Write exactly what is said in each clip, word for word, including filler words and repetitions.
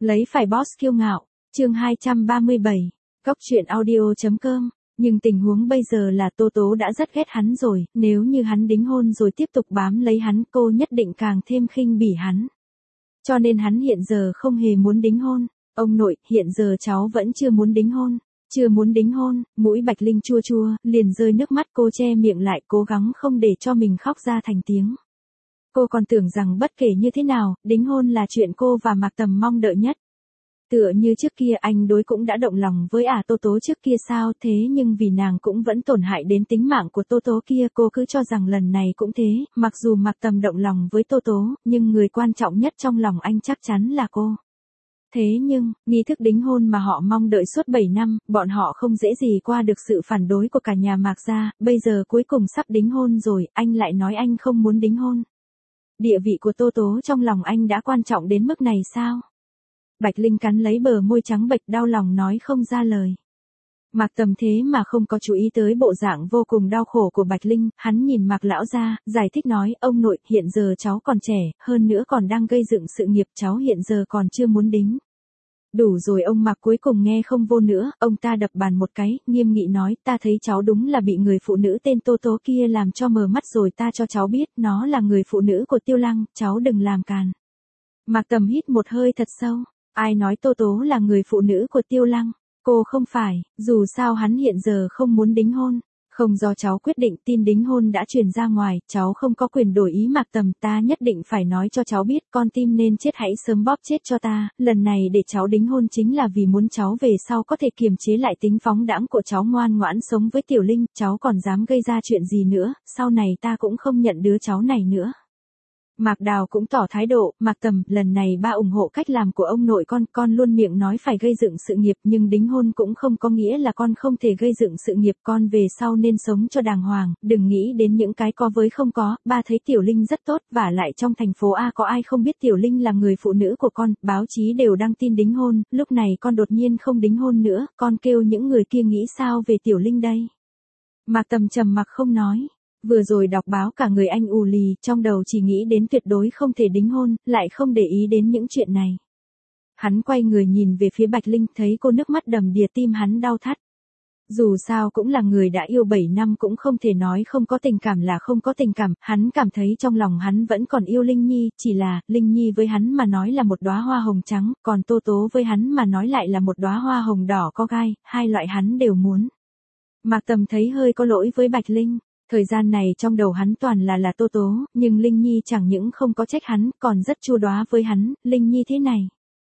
Lấy phải boss kiêu ngạo, chương hai trăm ba mươi bảy, Cóc truyện audio.com. Nhưng tình huống bây giờ là Tô Tố đã rất ghét hắn rồi, nếu như hắn đính hôn rồi tiếp tục bám lấy hắn cô nhất định càng thêm khinh bỉ hắn. Cho nên hắn hiện giờ không hề muốn đính hôn. Ông nội, hiện giờ cháu vẫn chưa muốn đính hôn. Chưa muốn đính hôn, mũi Bạch Linh chua chua, liền rơi nước mắt cô che miệng lại cố gắng không để cho mình khóc ra thành tiếng. Cô còn tưởng rằng bất kể như thế nào, đính hôn là chuyện cô và Mạc Tầm mong đợi nhất. Tựa như trước kia anh đối cũng đã động lòng với ả Tô Tố trước kia sao thế nhưng vì nàng cũng vẫn tổn hại đến tính mạng của Tô Tố kia cô cứ cho rằng lần này cũng thế, mặc dù Mạc Tầm động lòng với Tô Tố, nhưng người quan trọng nhất trong lòng anh chắc chắn là cô. Thế nhưng, nghi thức đính hôn mà họ mong đợi suốt bảy năm, bọn họ không dễ gì qua được sự phản đối của cả nhà Mạc gia, bây giờ cuối cùng sắp đính hôn rồi, anh lại nói anh không muốn đính hôn. Địa vị của Tô Tố trong lòng anh đã quan trọng đến mức này sao? Bạch Linh cắn lấy bờ môi trắng bệch đau lòng nói không ra lời. Mạc Tầm thế mà không có chú ý tới bộ dạng vô cùng đau khổ của Bạch Linh, hắn nhìn Mạc lão gia, giải thích nói, ông nội, hiện giờ cháu còn trẻ, hơn nữa còn đang gây dựng sự nghiệp, cháu hiện giờ còn chưa muốn đính. Đủ rồi ông Mạc cuối cùng nghe không vô nữa, ông ta đập bàn một cái, nghiêm nghị nói, ta thấy cháu đúng là bị người phụ nữ tên Tô Tố kia làm cho mờ mắt rồi ta cho cháu biết, nó là người phụ nữ của Tiêu Lăng, cháu đừng làm càn. Mạc Tầm hít một hơi thật sâu. Ai nói Tô Tố là người phụ nữ của Tiêu Lăng? Cô không phải, dù sao hắn hiện giờ không muốn đính hôn. Không do cháu quyết định tin đính hôn đã truyền ra ngoài, cháu không có quyền đổi ý Mạc Tầm ta nhất định phải nói cho cháu biết con tim nên chết hãy sớm bóp chết cho ta, lần này để cháu đính hôn chính là vì muốn cháu về sau có thể kiềm chế lại tính phóng đãng của cháu ngoan ngoãn sống với Tiểu Linh, cháu còn dám gây ra chuyện gì nữa, sau này ta cũng không nhận đứa cháu này nữa. Mạc Đào cũng tỏ thái độ, Mạc Tầm, lần này ba ủng hộ cách làm của ông nội con, con luôn miệng nói phải gây dựng sự nghiệp nhưng đính hôn cũng không có nghĩa là con không thể gây dựng sự nghiệp con về sau nên sống cho đàng hoàng, đừng nghĩ đến những cái có với không có, ba thấy Tiểu Linh rất tốt và lại trong thành phố A có ai không biết Tiểu Linh là người phụ nữ của con, báo chí đều đăng tin đính hôn, lúc này con đột nhiên không đính hôn nữa, con kêu những người kia nghĩ sao về Tiểu Linh đây? Mạc Tầm trầm mặc không nói. Vừa rồi đọc báo cả người anh ù lì, trong đầu chỉ nghĩ đến tuyệt đối không thể đính hôn, lại không để ý đến những chuyện này. Hắn quay người nhìn về phía Bạch Linh, thấy cô nước mắt đầm đìa tim hắn đau thắt. Dù sao cũng là người đã yêu bảy năm cũng không thể nói không có tình cảm là không có tình cảm, hắn cảm thấy trong lòng hắn vẫn còn yêu Linh Nhi, chỉ là, Linh Nhi với hắn mà nói là một đóa hoa hồng trắng, còn Tô Tố với hắn mà nói lại là một đóa hoa hồng đỏ có gai, hai loại hắn đều muốn. Mạc Tầm thấy hơi có lỗi với Bạch Linh. Thời gian này trong đầu hắn toàn là là Tô Tố, nhưng Linh Nhi chẳng những không có trách hắn, còn rất chu đáo với hắn, Linh Nhi thế này.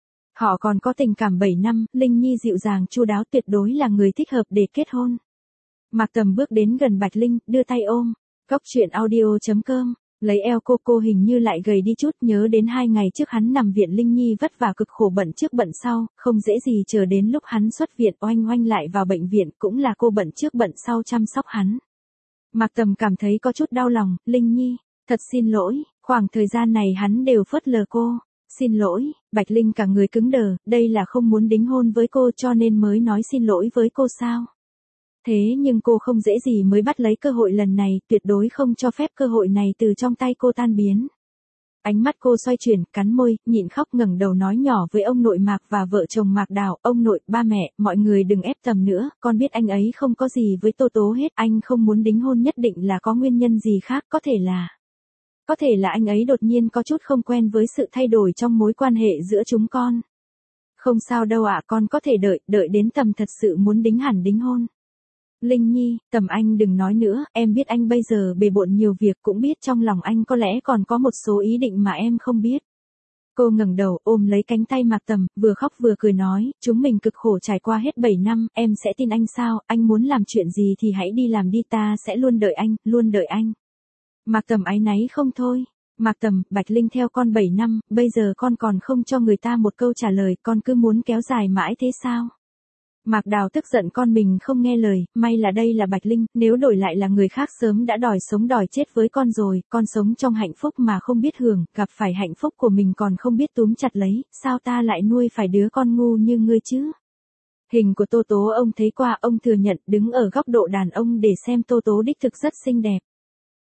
Họ còn có tình cảm bảy năm, Linh Nhi dịu dàng chu đáo tuyệt đối là người thích hợp để kết hôn. Mạc Tầm bước đến gần Bạch Linh, đưa tay ôm. Cóc truyện audio.com, lấy eo cô cô hình như lại gầy đi chút, nhớ đến hai ngày trước hắn nằm viện Linh Nhi vất vả cực khổ bận trước bận sau, không dễ gì chờ đến lúc hắn xuất viện oanh oanh lại vào bệnh viện, cũng là cô bận trước bận sau chăm sóc hắn. Mạc Tầm cảm thấy có chút đau lòng, Linh Nhi, thật xin lỗi, khoảng thời gian này hắn đều phớt lờ cô, xin lỗi, Bạch Linh cả người cứng đờ, đây là không muốn đính hôn với cô cho nên mới nói xin lỗi với cô sao? Thế nhưng cô không dễ gì mới bắt lấy cơ hội lần này, tuyệt đối không cho phép cơ hội này từ trong tay cô tan biến. Ánh mắt cô xoay chuyển, cắn môi, nhịn khóc ngẩng đầu nói nhỏ với ông nội Mạc và vợ chồng Mạc Đào, ông nội, ba mẹ, mọi người đừng ép Tầm nữa, con biết anh ấy không có gì với Tô Tố hết, anh không muốn đính hôn nhất định là có nguyên nhân gì khác, có thể là... Có thể là anh ấy đột nhiên có chút không quen với sự thay đổi trong mối quan hệ giữa chúng con. Không sao đâu ạ, con có thể đợi, đợi đến Tầm thật sự muốn đính hẳn đính hôn. Linh Nhi, Tầm anh đừng nói nữa, em biết anh bây giờ bề bộn nhiều việc cũng biết trong lòng anh có lẽ còn có một số ý định mà em không biết. Cô ngẩng đầu ôm lấy cánh tay Mạc Tầm, vừa khóc vừa cười nói, chúng mình cực khổ trải qua hết bảy năm, em sẽ tin anh sao, anh muốn làm chuyện gì thì hãy đi làm đi ta sẽ luôn đợi anh, luôn đợi anh. Mạc Tầm áy náy không thôi. Mạc Tầm, Bạch Linh theo con bảy năm, bây giờ con còn không cho người ta một câu trả lời, con cứ muốn kéo dài mãi thế sao? Mạc Đào tức giận con mình không nghe lời, may là đây là Bạch Linh, nếu đổi lại là người khác sớm đã đòi sống đòi chết với con rồi, con sống trong hạnh phúc mà không biết hưởng, gặp phải hạnh phúc của mình còn không biết túm chặt lấy, sao ta lại nuôi phải đứa con ngu như ngươi chứ? Hình của Tô Tố ông thấy qua, ông thừa nhận, đứng ở góc độ đàn ông để xem Tô Tố đích thực rất xinh đẹp.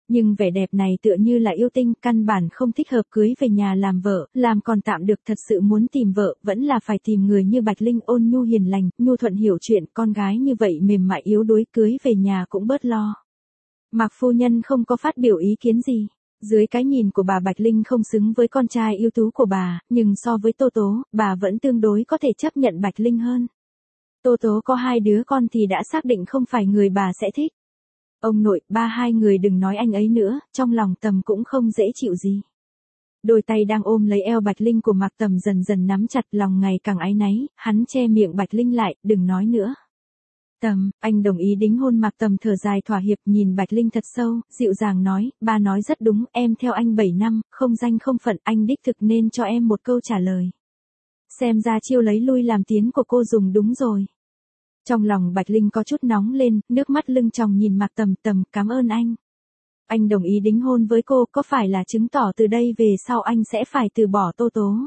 Nhưng vẻ đẹp này tựa như là yêu tinh, căn bản không thích hợp cưới về nhà làm vợ, làm còn tạm được, thật sự muốn tìm vợ, vẫn là phải tìm người như Bạch Linh, ôn nhu hiền lành, nhu thuận hiểu chuyện, con gái như vậy mềm mại yếu đuối, cưới về nhà cũng bớt lo. Mạc phu nhân không có phát biểu ý kiến gì. Dưới cái nhìn của bà, Bạch Linh không xứng với con trai ưu tú của bà, nhưng so với Tô Tố, bà vẫn tương đối có thể chấp nhận Bạch Linh hơn. Tô Tố có hai đứa con thì đã xác định không phải người bà sẽ thích. Ông nội, ba hai người đừng nói anh ấy nữa, trong lòng Tầm cũng không dễ chịu gì. Đôi tay đang ôm lấy eo Bạch Linh của Mạc Tầm dần dần nắm chặt, lòng ngày càng áy náy, hắn che miệng Bạch Linh lại, đừng nói nữa. Tầm, anh đồng ý đính hôn. Mạc Tầm thở dài thỏa hiệp, nhìn Bạch Linh thật sâu, dịu dàng nói, ba nói rất đúng, em theo anh bảy năm, không danh không phận, anh đích thực nên cho em một câu trả lời. Xem ra chiêu lấy lui làm tiến của cô dùng đúng rồi. Trong lòng Bạch Linh có chút nóng lên, nước mắt lưng tròng nhìn Mạc Tầm. Tầm, cảm ơn anh. Anh đồng ý đính hôn với cô, có phải là chứng tỏ từ đây về sau anh sẽ phải từ bỏ Tô Tố?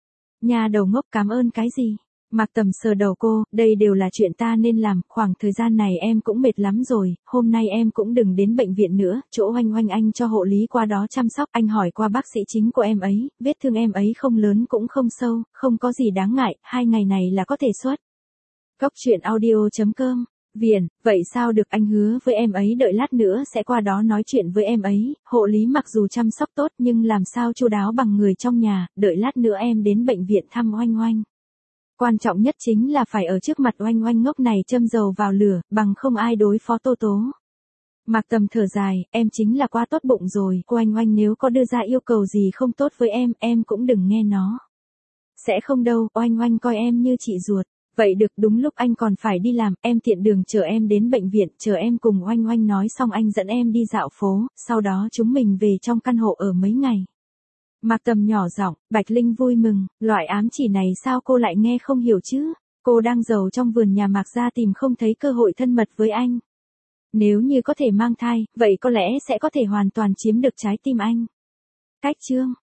Nhà đầu ngốc, cảm ơn cái gì? Mạc Tầm sờ đầu cô, đây đều là chuyện ta nên làm, khoảng thời gian này em cũng mệt lắm rồi, hôm nay em cũng đừng đến bệnh viện nữa, chỗ Oanh Oanh anh cho hộ lý qua đó chăm sóc, anh hỏi qua bác sĩ chính của em ấy, vết thương em ấy không lớn cũng không sâu, không có gì đáng ngại, hai ngày này là có thể xuất. Góc truyện audio chấm com. Viền, vậy sao được, anh hứa với em ấy đợi lát nữa sẽ qua đó nói chuyện với em ấy, hộ lý mặc dù chăm sóc tốt nhưng làm sao chu đáo bằng người trong nhà, đợi lát nữa em đến bệnh viện thăm Oanh Oanh. Quan trọng nhất chính là phải ở trước mặt Oanh Oanh ngốc này châm dầu vào lửa, bằng không ai đối phó Tô Tố. Mạc Tầm thở dài, em chính là quá tốt bụng rồi, Oanh Oanh nếu có đưa ra yêu cầu gì không tốt với em, em cũng đừng nghe nó. Sẽ không đâu, Oanh Oanh coi em như chị ruột. Vậy được, đúng lúc anh còn phải đi làm, em tiện đường chờ em đến bệnh viện, chờ em cùng Oanh Oanh nói xong anh dẫn em đi dạo phố, sau đó chúng mình về trong căn hộ ở mấy ngày. Mạc Tầm nhỏ giọng, Bạch Linh vui mừng, loại ám chỉ này sao cô lại nghe không hiểu chứ? Cô đang giàu trong vườn nhà Mạc gia tìm không thấy cơ hội thân mật với anh. Nếu như có thể mang thai, vậy có lẽ sẽ có thể hoàn toàn chiếm được trái tim anh. Cách chương